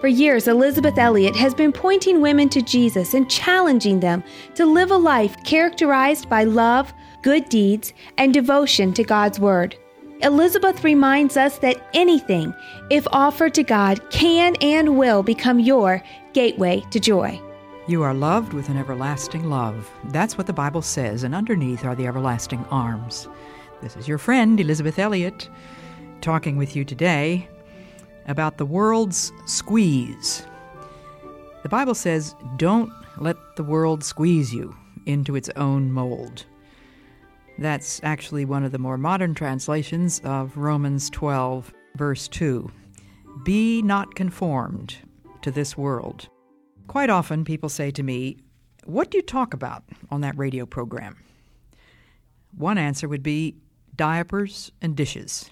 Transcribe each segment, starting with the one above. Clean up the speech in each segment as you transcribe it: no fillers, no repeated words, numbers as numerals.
For years, Elisabeth Elliot has been pointing women to Jesus and challenging them to live a life characterized by love, good deeds, and devotion to God's Word. Elisabeth reminds us that anything, if offered to God, can and will become your gateway to joy. You are loved with an everlasting love. That's what the Bible says, and underneath are the everlasting arms. This is your friend, Elisabeth Elliot, talking with you today about the world's squeeze. The Bible says, don't let the world squeeze you into its own mold. That's actually one of the more modern translations of Romans 12, verse 2. Be not conformed to this world. Quite often people say to me, what do you talk about on that radio program? One answer would be diapers and dishes.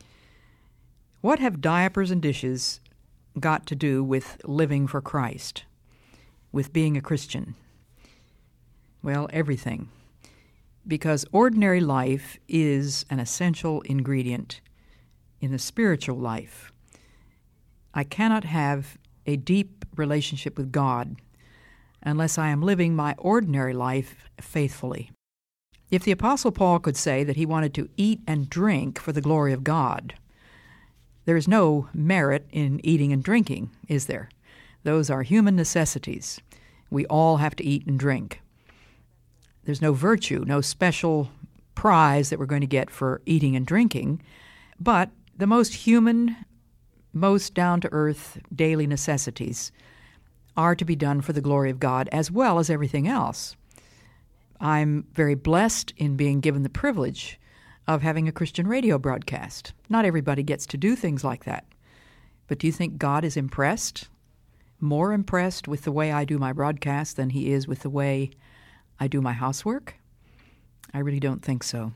What have diapers and dishes got to do with living for Christ, with being a Christian? Well, everything. Because ordinary life is an essential ingredient in the spiritual life. I cannot have a deep relationship with God unless I am living my ordinary life faithfully. If the Apostle Paul could say that he wanted to eat and drink for the glory of God, there is no merit in eating and drinking, is there? Those are human necessities. We all have to eat and drink. There's no virtue, no special prize that we're going to get for eating and drinking, but the most human, most down-to-earth daily necessities are to be done for the glory of God as well as everything else. I'm very blessed in being given the privilege of having a Christian radio broadcast. Not everybody gets to do things like that. But do you think God is impressed, more impressed with the way I do my broadcast than he is with the way I do my housework? I really don't think so.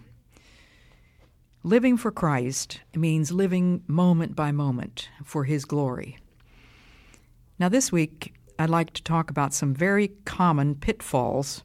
Living for Christ means living moment by moment for his glory. Now this week, I'd like to talk about some very common pitfalls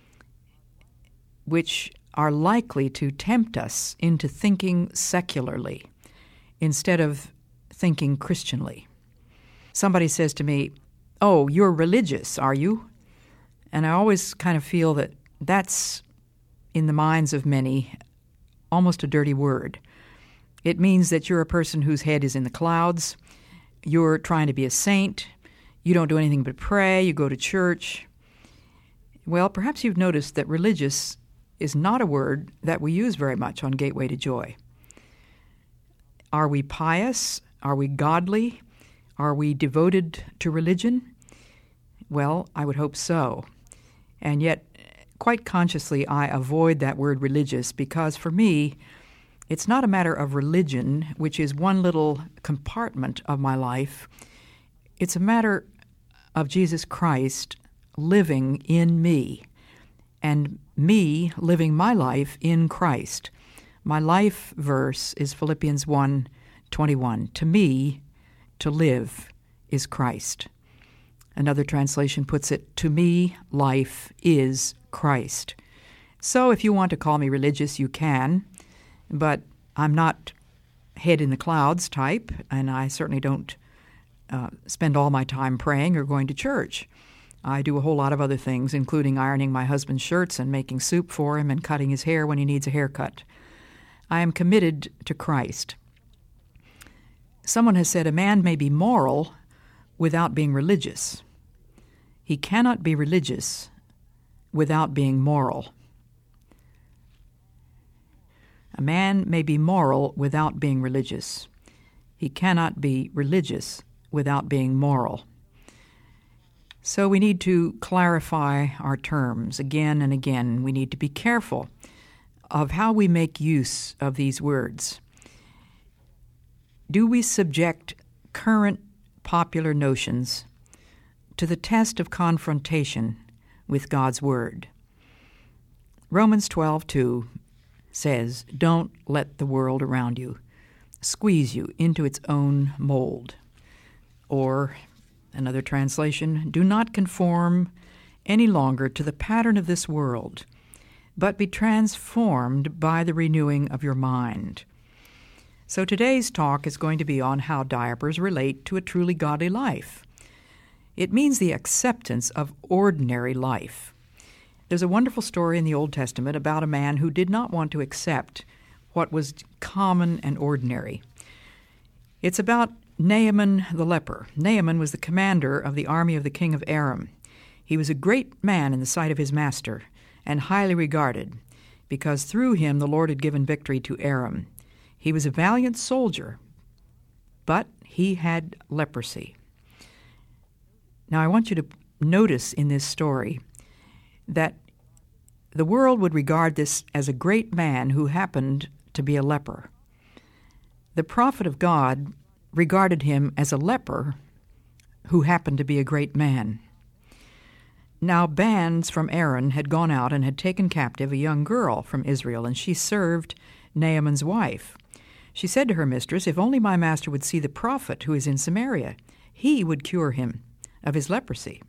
which are likely to tempt us into thinking secularly instead of thinking Christianly. Somebody says to me, "Oh, you're religious, are you?" And I always kind of feel that that's, in the minds of many, almost a dirty word. It means that you're a person whose head is in the clouds, you're trying to be a saint, you don't do anything but pray, you go to church. Well, perhaps you've noticed that religious is not a word that we use very much on Gateway to Joy. Are we pious? Are we godly? Are we devoted to religion? Well, I would hope so. And yet, quite consciously, I avoid that word religious because for me, it's not a matter of religion, which is one little compartment of my life. It's a matter of Jesus Christ living in me and me living my life in Christ. My life verse is Philippians 1:21. To me, to live is Christ. Another translation puts it, to me, life is Christ. So if you want to call me religious, you can, but I'm not head in the clouds type, and I certainly don't spend all my time praying or going to church. I do a whole lot of other things, including ironing my husband's shirts and making soup for him and cutting his hair when he needs a haircut. I am committed to Christ. Someone has said a man may be moral without being religious. He cannot be religious without being moral. A man may be moral without being religious. He cannot be religious without being moral. So we need to clarify our terms again and again. We need to be careful of how we make use of these words. Do we subject current popular notions to the test of confrontation with God's Word? Romans 12:2 says, "Don't let the world around you squeeze you into its own mold." Or, another translation, "Do not conform any longer to the pattern of this world, but be transformed by the renewing of your mind." So today's talk is going to be on how diapers relate to a truly godly life. It means the acceptance of ordinary life. There's a wonderful story in the Old Testament about a man who did not want to accept what was common and ordinary. It's about Naaman the leper. Naaman was the commander of the army of the king of Aram. He was a great man in the sight of his master and highly regarded, because through him the Lord had given victory to Aram. He was a valiant soldier, but he had leprosy. Now I want you to notice in this story that the world would regard this as a great man who happened to be a leper. The prophet of God regarded him as a leper who happened to be a great man. Now bands from Aaron had gone out and had taken captive a young girl from Israel, and she served Naaman's wife. She said to her mistress, "If only my master would see the prophet who is in Samaria, he would cure him of his leprosy."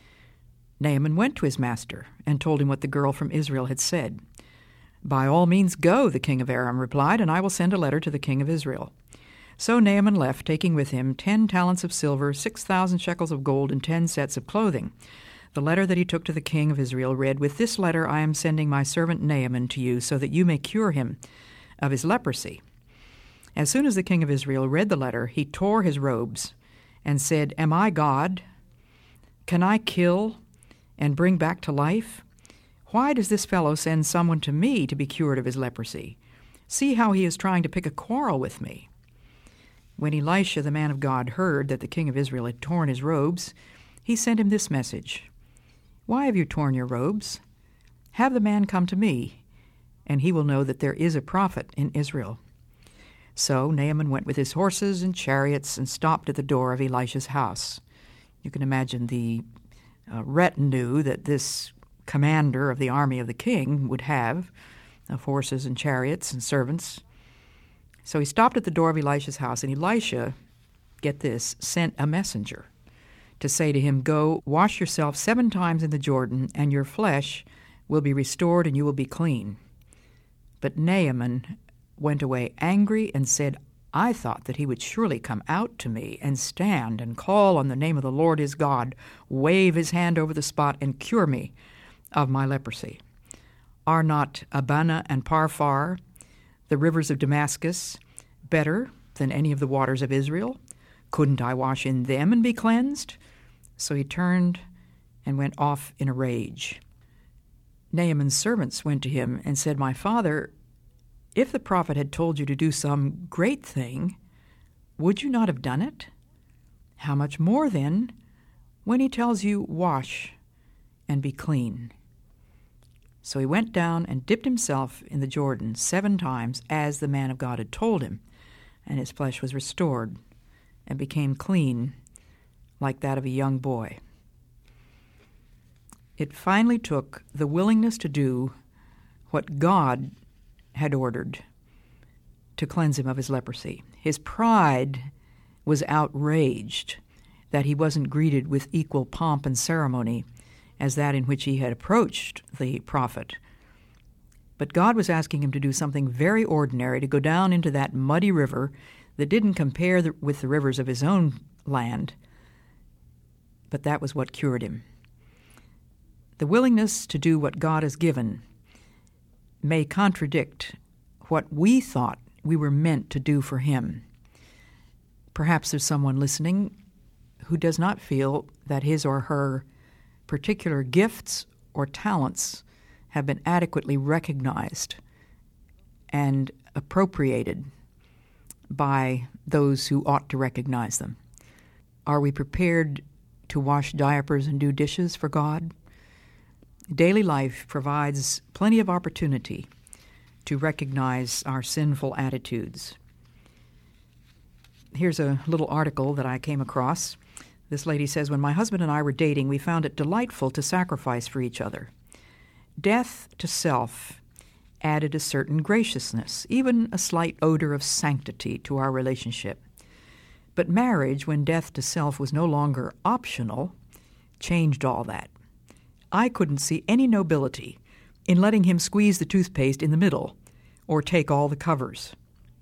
Naaman went to his master and told him what the girl from Israel had said. "By all means go," the king of Aram replied, "and I will send a letter to the king of Israel." So Naaman left, taking with him 10 talents of silver, 6,000 shekels of gold, and 10 sets of clothing. The letter that he took to the king of Israel read, "With this letter I am sending my servant Naaman to you, so that you may cure him of his leprosy." As soon as the king of Israel read the letter, he tore his robes and said, "Am I God? Can I kill and bring back to life? Why does this fellow send someone to me to be cured of his leprosy? See how he is trying to pick a quarrel with me." When Elisha, the man of God, heard that the king of Israel had torn his robes, he sent him this message: "Why have you torn your robes? Have the man come to me, and he will know that there is a prophet in Israel." So Naaman went with his horses and chariots and stopped at the door of Elisha's house. You can imagine the retinue that this commander of the army of the king would have, of horses and chariots and servants. So he stopped at the door of Elisha's house, and Elisha, get this, sent a messenger to say to him, "Go, wash yourself 7 times in the Jordan, and your flesh will be restored and you will be clean." But Naaman went away angry and said, "I thought that he would surely come out to me and stand and call on the name of the Lord his God, wave his hand over the spot, and cure me of my leprosy. Are not Abana and Pharpar, the rivers of Damascus, better than any of the waters of Israel? Couldn't I wash in them and be cleansed?" So he turned and went off in a rage. Naaman's servants went to him and said, "My father, if the prophet had told you to do some great thing, would you not have done it? How much more, then, when he tells you, 'Wash and be clean'?" So he went down and dipped himself in the Jordan 7 times, as the man of God had told him, and his flesh was restored and became clean like that of a young boy. It finally took the willingness to do what God had ordered to cleanse him of his leprosy. His pride was outraged that he wasn't greeted with equal pomp and ceremony as that in which he had approached the prophet. But God was asking him to do something very ordinary, to go down into that muddy river that didn't compare with the rivers of his own land, but that was what cured him. The willingness to do what God has given may contradict what we thought we were meant to do for him. Perhaps there's someone listening who does not feel that his or her particular gifts or talents have been adequately recognized and appropriated by those who ought to recognize them. Are we prepared to wash diapers and do dishes for God? Daily life provides plenty of opportunity to recognize our sinful attitudes. Here's a little article that I came across. This lady says, "When my husband and I were dating, we found it delightful to sacrifice for each other. Death to self added a certain graciousness, even a slight odor of sanctity to our relationship. But marriage, when death to self was no longer optional, changed all that. I couldn't see any nobility in letting him squeeze the toothpaste in the middle or take all the covers.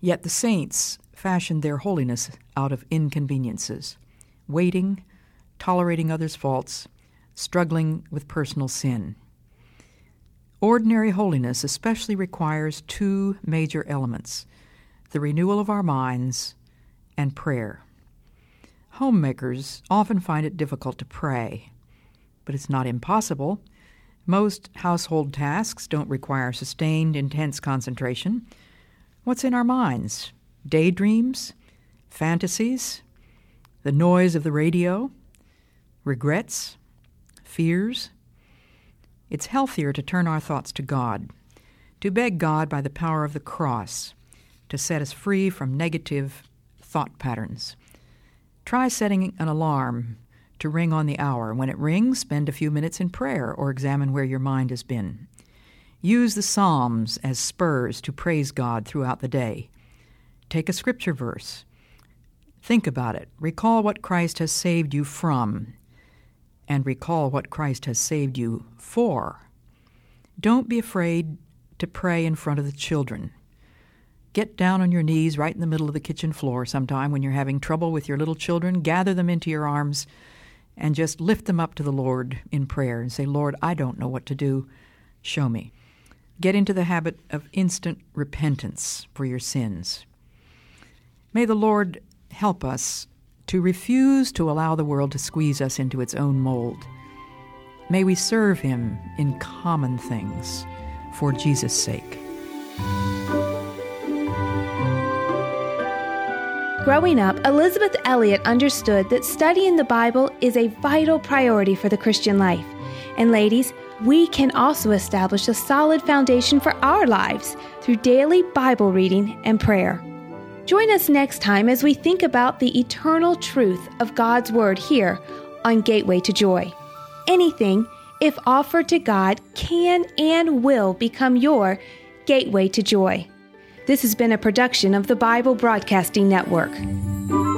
Yet the saints fashioned their holiness out of inconveniences, waiting, tolerating others' faults, struggling with personal sin. Ordinary holiness especially requires two major elements: the renewal of our minds and prayer. Homemakers often find it difficult to pray, but it's not impossible. Most household tasks don't require sustained, intense concentration. What's in our minds? Daydreams? Fantasies? The noise of the radio? Regrets? Fears? It's healthier to turn our thoughts to God, to beg God by the power of the cross to set us free from negative thought patterns. Try setting an alarm to ring on the hour. When it rings, spend a few minutes in prayer or examine where your mind has been. Use the Psalms as spurs to praise God throughout the day. Take a scripture verse. Think about it. Recall what Christ has saved you from, and recall what Christ has saved you for. Don't be afraid to pray in front of the children. Get down on your knees right in the middle of the kitchen floor sometime when you're having trouble with your little children. Gather them into your arms and just lift them up to the Lord in prayer and say, Lord, I don't know what to do. Show me. Get into the habit of instant repentance for your sins. May the Lord help us to refuse to allow the world to squeeze us into its own mold. May we serve Him in common things for Jesus' sake. Growing up, Elisabeth Elliot understood that studying the Bible is a vital priority for the Christian life. And ladies, we can also establish a solid foundation for our lives through daily Bible reading and prayer. Join us next time as we think about the eternal truth of God's Word here on Gateway to Joy. Anything, if offered to God, can and will become your gateway to joy. This has been a production of the Bible Broadcasting Network.